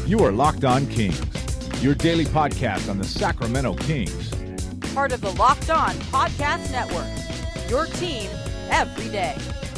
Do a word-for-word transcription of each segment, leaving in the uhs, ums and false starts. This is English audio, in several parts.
You are Locked On Kings, your daily podcast on the Sacramento Kings. Part of the Locked On Podcast Network, your team every day.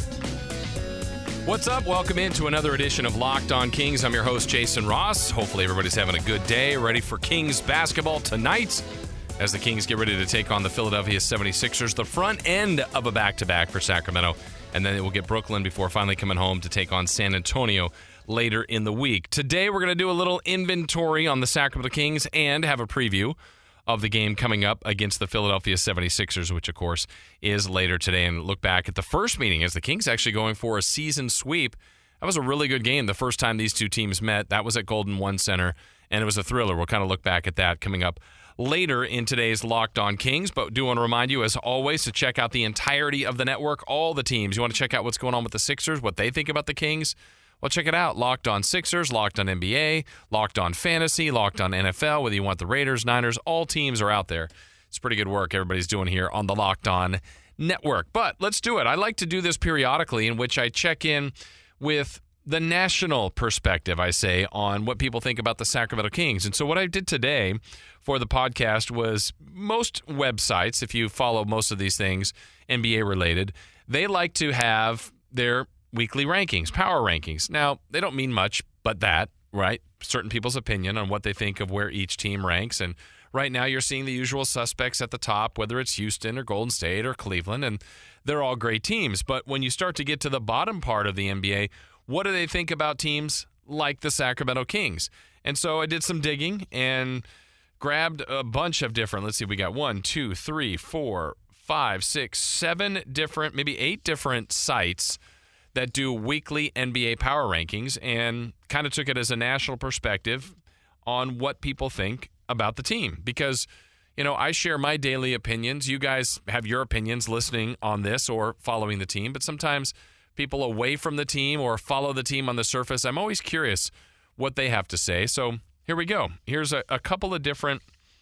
What's up? Welcome into another edition of Locked On Kings. I'm your host, Jason Ross. Hopefully everybody's having a good day, ready for Kings basketball tonight as the Kings get ready to take on the Philadelphia seventy-sixers, the front end of a back-to-back for Sacramento. And then it will get Brooklyn before finally coming home to take on San Antonio later in the week. Today we're going to do a little inventory on the Sacramento Kings and have a preview of the game coming up against the Philadelphia seventy-sixers, which of course is later today, and look back at the first meeting as the Kings actually going for a season sweep. That was a really good game the first time these two teams met. That was at Golden One Center, and it was a thriller. We'll kind of look back at that coming up later in today's Locked On Kings, but do want to remind you, as always, to check out the entirety of the network, all the teams. You want to check out what's going on with the Sixers, what they think about the Kings? Well, check it out. Locked On Sixers, Locked On N B A, Locked On Fantasy, Locked On N F L, whether you want the Raiders, Niners, all teams are out there. It's pretty good work everybody's doing here on the Locked On Network. But let's do it. I like to do this periodically, in which I check in with the national perspective, I say, on what people think about the Sacramento Kings. And so what I did today for the podcast was, most websites, if you follow most of these things, N B A related, they like to have their weekly rankings, power rankings. Now, they don't mean much but that, right? Certain people's opinion on what they think of where each team ranks. And right now you're seeing the usual suspects at the top, whether it's Houston or Golden State or Cleveland, and they're all great teams. But when you start to get to the bottom part of the N B A, what do they think about teams like the Sacramento Kings? And so I did some digging and grabbed a bunch of different, let's see, we got one, two, three, four, five, six, seven different, maybe eight different sites that do weekly N B A power rankings, and kind of took it as a national perspective on what people think about the team. Because, you know, I share my daily opinions. You guys have your opinions listening on this or following the team, but sometimes people away from the team or follow the team on the surface, I'm always curious what they have to say. So here we go. Here's a, a couple of different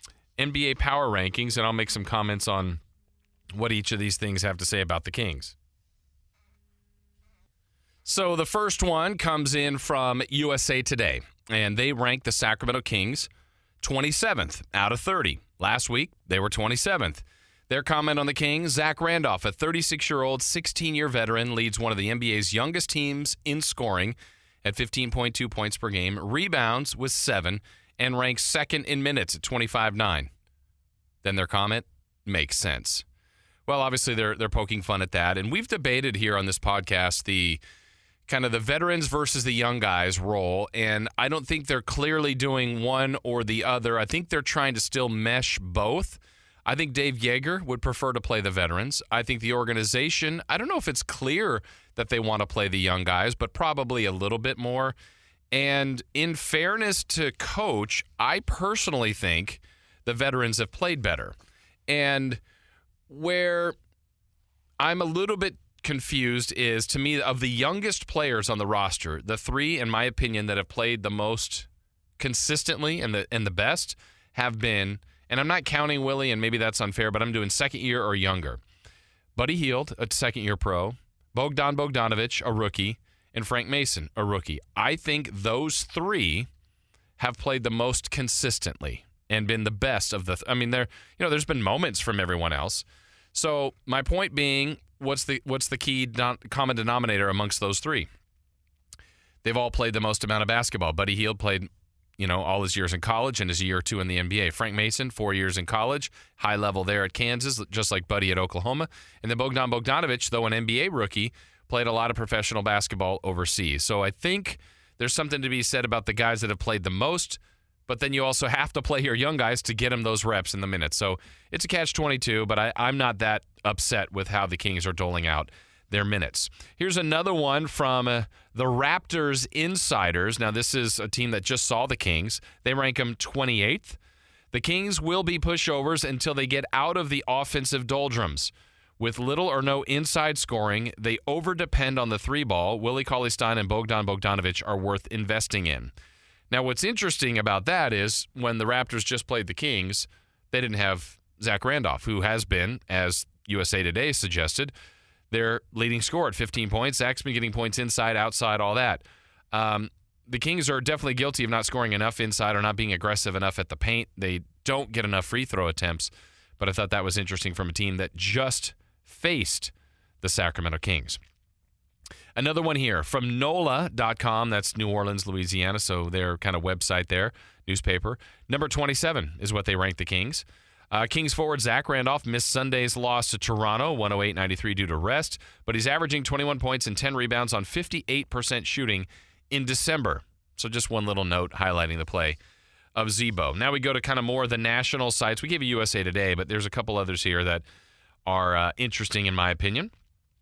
N B A power rankings, and I'll make some comments on what each of these things have to say about the Kings. So the first one comes in from U S A Today, and they rank the Sacramento Kings twenty-seventh out of thirty. Last week, they were twenty-seventh. Their comment on the Kings: Zach Randolph, a thirty-six-year-old, sixteen-year veteran, leads one of the N B A's youngest teams in scoring at fifteen point two points per game, rebounds with seven, and ranks second in minutes at twenty-five point nine. Then their comment makes sense. Well, obviously, they're they're poking fun at that, and we've debated here on this podcast the kind of the veterans versus the young guys role, and I don't think they're clearly doing one or the other. I think they're trying to still mesh both. I think Dave Joerger would prefer to play the veterans. I think the organization, I don't know if it's clear that they want to play the young guys, but probably a little bit more. And in fairness to Coach, I personally think the veterans have played better. And where I'm a little bit confused is, to me, of the youngest players on the roster, the three, in my opinion, that have played the most consistently and the and the best have been, and I'm not counting Willie, and maybe that's unfair, but I'm doing second year or younger. Buddy Hield, a second year pro, Bogdan Bogdanovic, a rookie, and Frank Mason, a rookie. I think those three have played the most consistently and been the best of the th- I mean, there you know, there's been moments from everyone else. So my point being, What's the what's the key don- common denominator amongst those three? They've all played the most amount of basketball. Buddy Hield played, you know, all his years in college and his year or two in the N B A. Frank Mason, four years in college, high level there at Kansas, just like Buddy at Oklahoma. And then Bogdan Bogdanovic, though an N B A rookie, played a lot of professional basketball overseas. So I think there's something to be said about the guys that have played the most, but then you also have to play your young guys to get them those reps in the minutes. So it's a catch twenty-two, but I, I'm not that upset with how the Kings are doling out their minutes. Here's another one from uh, the Raptors Insiders. Now, this is a team that just saw the Kings. They rank them twenty-eighth. The Kings will be pushovers until they get out of the offensive doldrums. With little or no inside scoring, they over-depend on the three ball. Willie Cauley-Stein and Bogdan Bogdanovic are worth investing in. Now, what's interesting about that is when the Raptors just played the Kings, they didn't have Zach Randolph, who has been, as U S A Today suggested, their leading scorer at fifteen points. Zach's been getting points inside, outside, all that. Um, the Kings are definitely guilty of not scoring enough inside or not being aggressive enough at the paint. They don't get enough free throw attempts, but I thought that was interesting from a team that just faced the Sacramento Kings. Another one here from N O L A dot com. That's New Orleans, Louisiana, so their kind of website there, newspaper. Number twenty-seven is what they rank the Kings. Uh, Kings forward Zach Randolph missed Sunday's loss to Toronto, one oh eight ninety-three due to rest, but he's averaging twenty-one points and ten rebounds on fifty-eight percent shooting in December. So just one little note highlighting the play of Z-Bo. Now we go to kind of more of the national sites. We gave you U S A Today, but there's a couple others here that are uh, interesting in my opinion.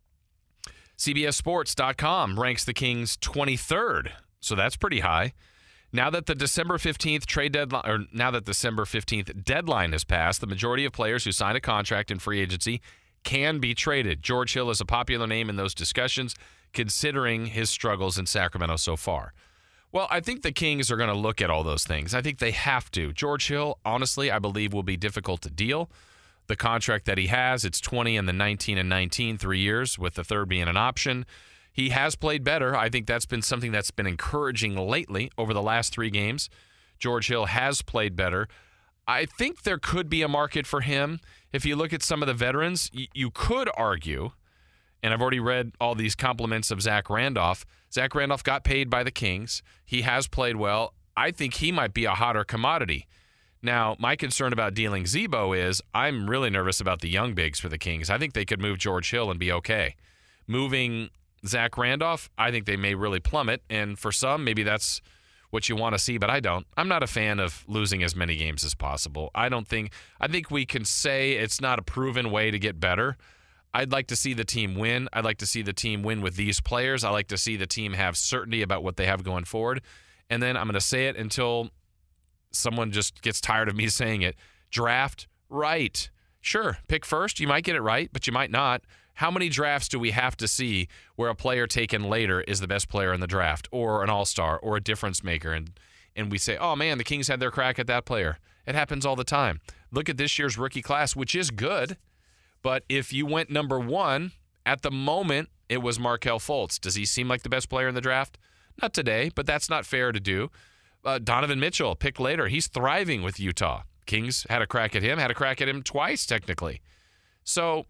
C B S Sports dot com ranks the Kings twenty-third, so that's pretty high. Now that the December fifteenth trade deadline, or now that December fifteenth deadline has passed, the majority of players who sign a contract in free agency can be traded. George Hill is a popular name in those discussions, considering his struggles in Sacramento so far. Well, I think the Kings are going to look at all those things. I think they have to. George Hill, honestly, I believe will be difficult to deal. The contract that he has, it's twenty and the nineteen and nineteen, three years, with the third being an option. He has played better. I think that's been something that's been encouraging lately over the last three games. George Hill has played better. I think there could be a market for him. If you look at some of the veterans, y- you could argue, and I've already read all these compliments of Zach Randolph. Zach Randolph got paid by the Kings. He has played well. I think he might be a hotter commodity. Now, my concern about dealing Z-Bo is I'm really nervous about the young bigs for the Kings. I think they could move George Hill and be okay. Moving Zach Randolph, I think they may really plummet, and for some, maybe that's what you want to see, but I don't. I'm not a fan of losing as many games as possible. I don't think – I think we can say it's not a proven way to get better. I'd like to see the team win. I'd like to see the team win with these players. I like to see the team have certainty about what they have going forward. And then I'm going to say it until someone just gets tired of me saying it. Draft right. Sure, pick first. You might get it right, but you might not. How many drafts do we have to see where a player taken later is the best player in the draft, or an all-star, or a difference maker, and and we say, oh, man, the Kings had their crack at that player. It happens all the time. Look at this year's rookie class, which is good, but if you went number one, at the moment, it was Markelle Fultz. Does he seem like the best player in the draft? Not today, but that's not fair to do. Uh, Donovan Mitchell, picked later. He's thriving with Utah. Kings had a crack at him, had a crack at him twice, technically. So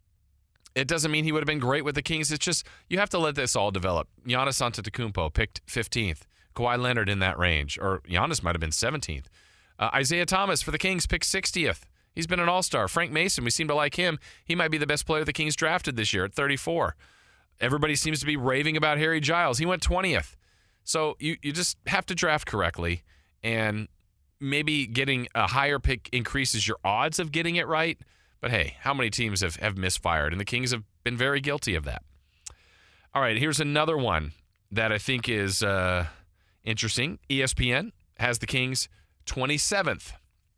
it doesn't mean he would have been great with the Kings. It's just you have to let this all develop. Giannis Antetokounmpo picked fifteenth. Kawhi Leonard in that range. Or Giannis might have been seventeenth. Uh, Isaiah Thomas for the Kings picked sixtieth. He's been an all-star. Frank Mason, we seem to like him. He might be the best player the Kings drafted this year at thirty-four. Everybody seems to be raving about Harry Giles. He went twentieth. So you, you just have to draft correctly, and maybe getting a higher pick increases your odds of getting it right. But hey, how many teams have, have misfired? And the Kings have been very guilty of that. All right, here's another one that I think is uh, interesting. E S P N has the Kings twenty-seventh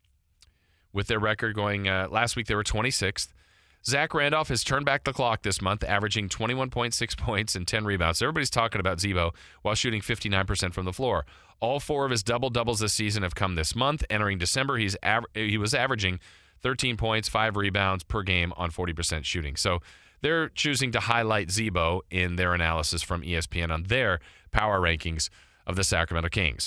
with their record going, uh, last week they were twenty-sixth. Zach Randolph has turned back the clock this month, averaging twenty-one point six points and ten rebounds. Everybody's talking about Z-Bo while shooting fifty-nine percent from the floor. All four of his double-doubles this season have come this month. Entering December, he's aver- he was averaging thirteen points, five rebounds per game on forty percent shooting. So they're choosing to highlight Z-Bo in their analysis from E S P N on their power rankings of the Sacramento Kings.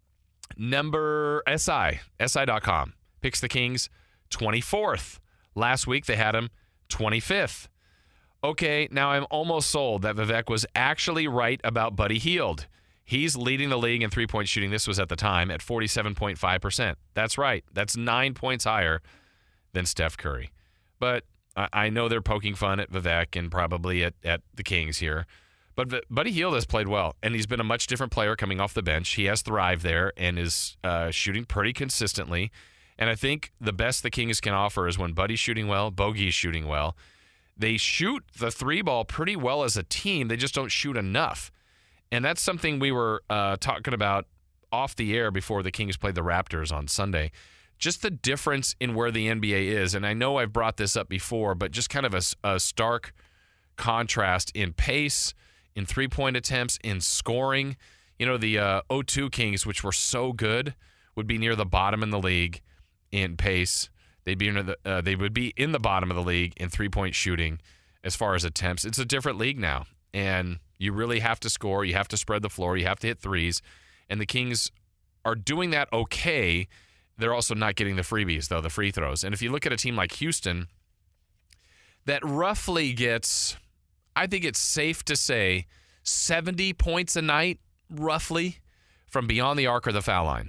Number S I, S I dot com, picks the Kings twenty-fourth. Last week they had him twenty-fifth. Okay, now I'm almost sold that Vivek was actually right about Buddy Hield. He's leading the league in three-point shooting. This was at the time at forty-seven point five percent. That's right. That's nine points higher than Steph Curry. But I know they're poking fun at Vivek and probably at, at the Kings here. But v- Buddy Hield has played well, and he's been a much different player coming off the bench. He has thrived there and is uh, shooting pretty consistently. And I think the best the Kings can offer is when Buddy's shooting well, Bogey's shooting well. They shoot the three ball pretty well as a team. They just don't shoot enough. And that's something we were uh, talking about off the air before the Kings played the Raptors on Sunday. Just the difference in where the N B A is. And I know I've brought this up before, but just kind of a, a stark contrast in pace, in three-point attempts, in scoring. You know, the uh, oh two Kings, which were so good, would be near the bottom in the league in pace. They'd be in the, uh, they would be in the bottom of the league in three-point shooting as far as attempts. It's a different league now, and you really have to score. You have to spread the floor. You have to hit threes. And the Kings are doing that okay. They're also not getting the freebies, though, the free throws. And if you look at a team like Houston, that roughly gets, I think it's safe to say, seventy points a night, roughly, from beyond the arc or the foul line.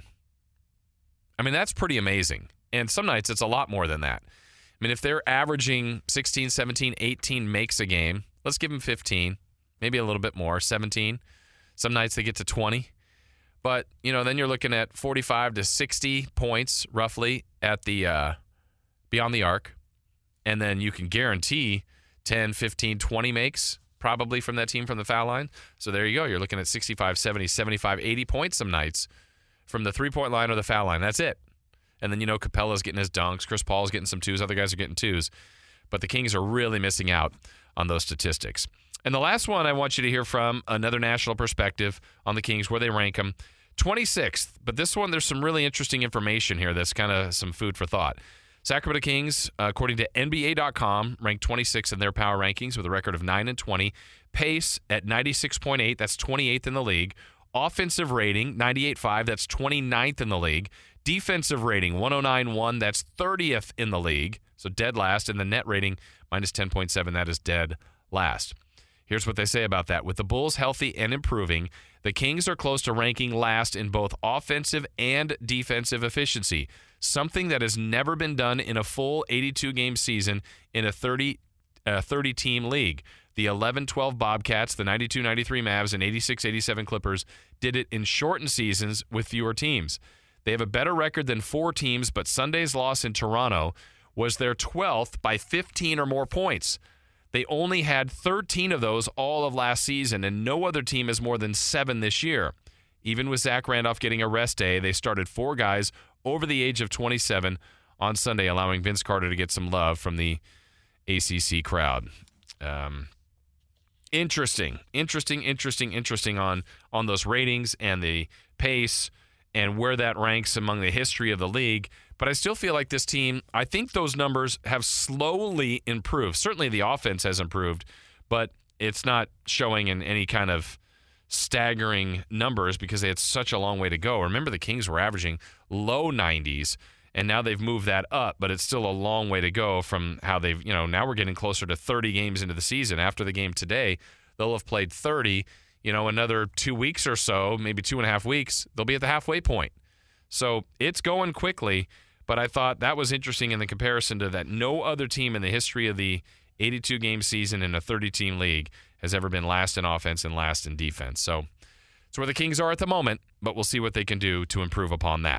I mean, that's pretty amazing. And some nights it's a lot more than that. I mean, if they're averaging sixteen, seventeen, eighteen makes a game, let's give them fifteen, maybe a little bit more, seventeen. Some nights they get to twenty. But, you know, then you're looking at forty-five to sixty points, roughly, at the uh, beyond the arc. And then you can guarantee ten, fifteen, twenty makes probably from that team from the foul line. So there you go. You're looking at sixty-five, seventy, seventy-five, eighty points some nights from the three-point line or the foul line. That's it. And then, you know, Capella's getting his dunks. Chris Paul's getting some twos. Other guys are getting twos. But the Kings are really missing out on those statistics. And the last one I want you to hear from, another national perspective on the Kings, where they rank them. twenty-sixth. But this one, there's some really interesting information here that's kind of some food for thought. Sacramento Kings, uh, according to N B A dot com, ranked twenty-sixth in their power rankings with a record of nine and twenty. Pace at ninety-six point eight, that's twenty-eighth in the league. Offensive rating, ninety-eight point five, that's twenty-ninth in the league. Defensive rating, one oh nine point one, that's thirtieth in the league, so dead last. And the net rating, minus ten point seven, that is dead last. Here's what they say about that. With the Bulls healthy and improving, the Kings are close to ranking last in both offensive and defensive efficiency, something that has never been done in a full eighty-two game season in a thirty, uh, thirty-team league. The eleven twelve Bobcats, the ninety-two ninety-three Mavs, and eighty-six eighty-seven Clippers did it in shortened seasons with fewer teams. They have a better record than four teams, but Sunday's loss in Toronto was their twelfth by fifteen or more points. They only had thirteen of those all of last season, and no other team has more than seven this year. Even with Zach Randolph getting a rest day, they started four guys over the age of twenty-seven on Sunday, allowing Vince Carter to get some love from the A C C crowd. Um, interesting, interesting, interesting, interesting on, on those ratings and the pace and where that ranks among the history of the league. But I still feel like this team, I think those numbers have slowly improved. Certainly the offense has improved, but it's not showing in any kind of staggering numbers because they had such a long way to go. Remember, the Kings were averaging low nineties, and now they've moved that up, but it's still a long way to go from how they've, you know, now we're getting closer to thirty games into the season. After the game today, they'll have played thirty. You know, another two weeks or so, maybe two and a half weeks, they'll be at the halfway point. So it's going quickly, but I thought that was interesting in the comparison to that no other team in the history of the eighty-two game season in a thirty-team league has ever been last in offense and last in defense. So it's where the Kings are at the moment, but we'll see what they can do to improve upon that.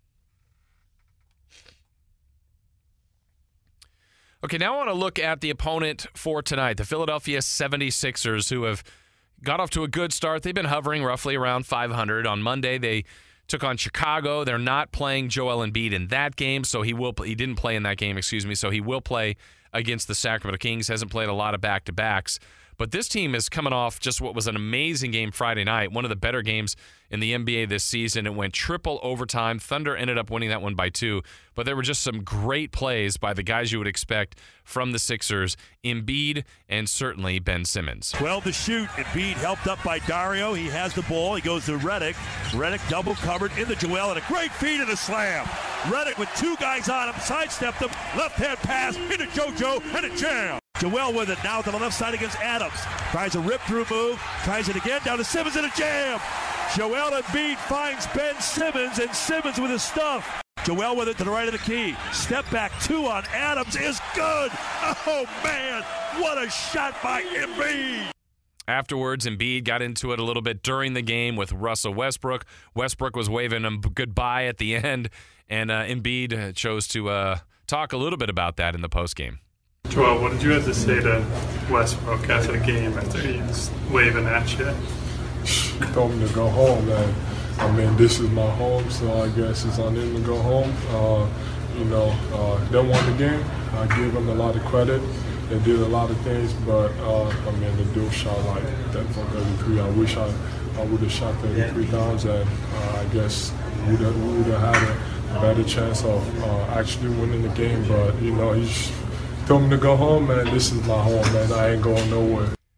Okay, now I want to look at the opponent for tonight, the Philadelphia seventy-sixers, who have got off to a good start. They've been hovering roughly around five hundred. On Monday, they took on Chicago. They're not playing Joel Embiid in that game, so he will. He didn't play in that game, excuse me, so he will play against the Sacramento Kings. Hasn't played a lot of back-to-backs. But this team is coming off just what was an amazing game Friday night, one of the better games in the N B A this season. It went triple overtime. Thunder ended up winning that one by two. But there were just some great plays by the guys you would expect from the Sixers, Embiid and certainly Ben Simmons. twelve to shoot. Embiid helped up by Dario. He has the ball. He goes to Redick. Redick double covered into Joel, and a great feed and a slam. Redick with two guys on him, sidestepped him, left-hand pass into JoJo, and a jam. Joel with it now to the left side against Adams. Tries a rip-through move. Tries it again. Down to Simmons and a jam. Joel Embiid finds Ben Simmons, and Simmons with his stuff. Joel with it to the right of the key. Step back two on Adams is good. Oh, man. What a shot by Embiid. Afterwards, Embiid got into it a little bit during the game with Russell Westbrook. Westbrook was waving him goodbye at the end, and uh, Embiid chose to uh, talk a little bit about that in the postgame. Joel, what did you have to say to Westbrook after the game after he was waving at you? He told me to go home, man. I mean, this is my home, so I guess it's on him to go home. Uh, you know, uh, they won the game. I give them a lot of credit. They did a lot of things, but, uh, I mean, the dude shot like that from thirty-three. I wish I, I would have shot thirty-three times, and uh, I guess we would have had a better chance of uh, actually winning the game. But, you know, he told me to go home, man. This is my home, man. I ain't going nowhere.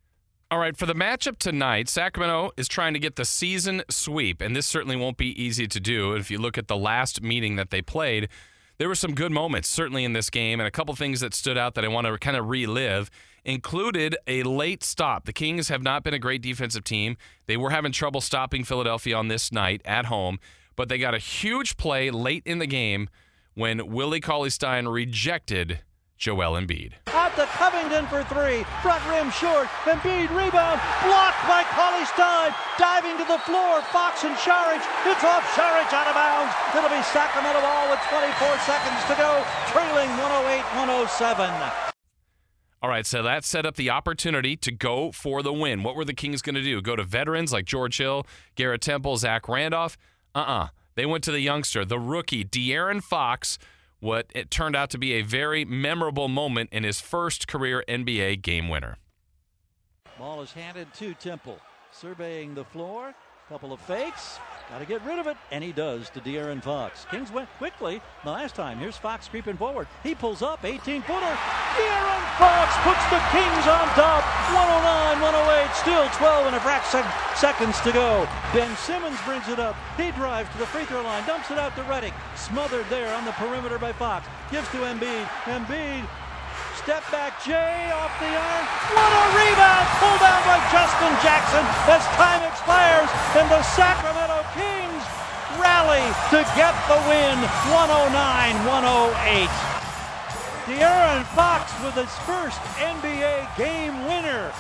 All right, for the matchup tonight, Sacramento is trying to get the season sweep, and this certainly won't be easy to do. If you look at the last meeting that they played, there were some good moments, certainly in this game, and a couple things that stood out that I want to kind of relive included a late stop. The Kings have not been a great defensive team. They were having trouble stopping Philadelphia on this night at home, but they got a huge play late in the game when Willie Cauley-Stein rejected Joel Embiid. Out to Covington for three. Front rim short. Embiid rebound. Blocked by Cauley-Stein. Diving to the floor. Fox and Saric. It's off Saric out of bounds. It'll be Sacramento ball with twenty-four seconds to go. Trailing one oh eight one oh seven. All right, so that set up the opportunity to go for the win. What were the Kings going to do? Go to veterans like George Hill, Garrett Temple, Zach Randolph? Uh-uh. They went to the youngster, the rookie, De'Aaron Fox, what it turned out to be a very memorable moment in his first career N B A game winner. Ball is handed to Temple. Surveying the floor. Couple of fakes. Got to get rid of it. And he does to De'Aaron Fox. Kings went quickly the last time. Here's Fox creeping forward. He pulls up. eighteen-footer. De'Aaron Fox puts the Kings on top. one oh nine one oh eight. Still twelve and a fraction seconds to go. Ben Simmons brings it up. He drives to the free throw line. Dumps it out to Redick. Smothered there on the perimeter by Fox. Gives to Embiid. Embiid. Step back, Jay, off the iron. What a rebound! Pulled down by Justin Jackson as time expires, and the Sacramento Kings rally to get the win, one oh nine one oh eight. De'Aaron Fox with his first N B A game winner.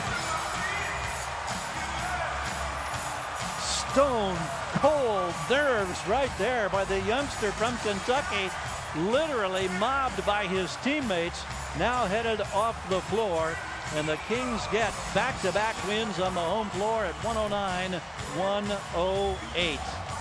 Stone cold nerves right there by the youngster from Kentucky, literally mobbed by his teammates. Now headed off the floor, and the Kings get back-to-back wins on the home floor at one oh nine one oh eight.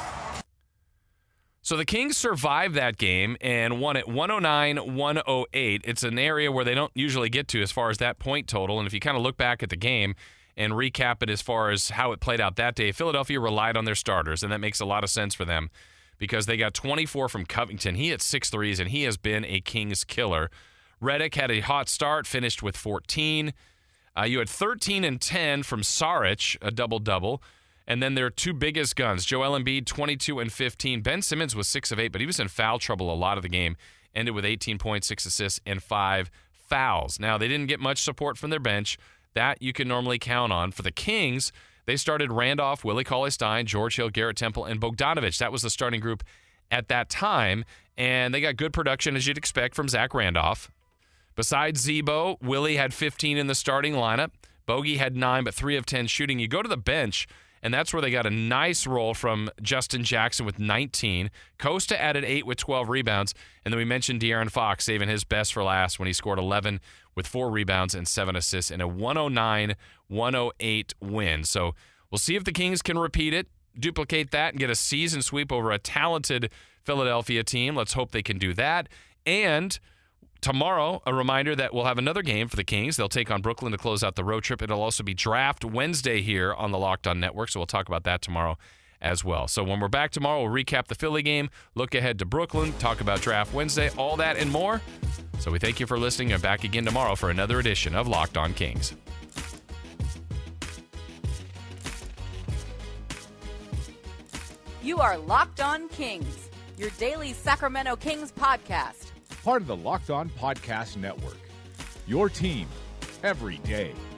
So the Kings survived that game and won at one oh nine one oh eight. It's an area where they don't usually get to as far as that point total, and if you kind of look back at the game and recap it as far as how it played out that day, Philadelphia relied on their starters, and that makes a lot of sense for them because they got twenty-four from Covington. He hit six threes, and he has been a Kings killer. Redick had a hot start, finished with fourteen. Uh, you had thirteen and ten from Saric, a double-double. And then their two biggest guns, Joel Embiid, twenty-two and fifteen. Ben Simmons was six of eight, but he was in foul trouble a lot of the game. Ended with eighteen points, six assists, and five fouls. Now, they didn't get much support from their bench. That you can normally count on. For the Kings, they started Randolph, Willie Cauley-Stein, George Hill, Garrett Temple, and Bogdanovich. That was the starting group at that time. And they got good production, as you'd expect, from Zach Randolph. Besides Zebo, Willie had fifteen in the starting lineup. Bogey had nine, but three of ten shooting. You go to the bench, and that's where they got a nice roll from Justin Jackson with nineteen. Costa added eight with twelve rebounds. And then we mentioned De'Aaron Fox saving his best for last when he scored eleven with four rebounds and seven assists in a one oh nine one oh eight win. So we'll see if the Kings can repeat it, duplicate that, and get a season sweep over a talented Philadelphia team. Let's hope they can do that. And tomorrow, a reminder that we'll have another game for the Kings. They'll take on Brooklyn to close out the road trip. It'll also be Draft Wednesday here on the Locked On Network, so we'll talk about that tomorrow as well. So when we're back tomorrow, we'll recap the Philly game, look ahead to Brooklyn, talk about Draft Wednesday, all that and more. So we thank you for listening and back again tomorrow for another edition of Locked On Kings. You are Locked On Kings, your daily Sacramento Kings podcast. Part of the Locked On Podcast Network. Your team every day.